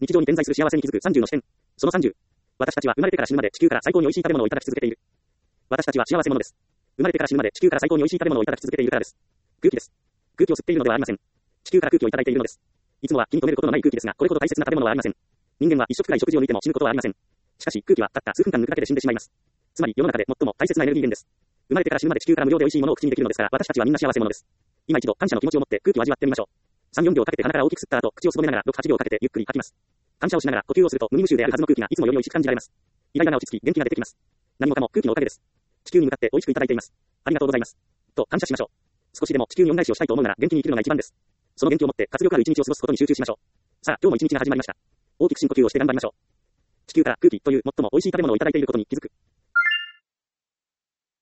日常に点在する幸せに気づく30の視点。その30。私たちは生まれてから死ぬまで地球から最高に美味しい食べ物をいただき続けている。私たちは幸せ者です。生まれてから死ぬまで地球から最高に美味しい食べ物をいただき続けているからです。空気です。空気を吸っているのではありません。地球から空気をいただいているのです。いつもは気に留めることのない空気ですが、これほど大切な食べ物はありません。人間は一食くらい食事を抜いても死ぬことはありません。しかし空気はたった数分間抜くだけで死んでしまいます。つまり世の中で最も大切なエネルギー源です。生まれてから死ぬまで地球から無料で美味しいものを口にできるのですから、私たちはみんな幸せ者です。今一度感謝の気持ちを持って空気を味わってみましょう。3、4秒かけて鼻から大きく吸った後、口をすぼめながら6、8秒かけてゆっくり吐きます。感謝をしながら呼吸をすると無味無臭であるはずの空気がいつもより美味しく感じられます。イライラが落ち着き元気が出てきます。何もかも空気のおかげです。地球に向かって美味しくいただいています。ありがとうございます。と感謝しましょう。少しでも地球に恩返しをしたいと思うなら元気に生きるのが一番です。その元気を持って活力ある一日を過ごすことに集中しましょう。さあ、今日も一日が始まりました。大きく深呼吸をして頑張りましょう。地球から空気という最も美味しい食べ物をいただいていることに気づく。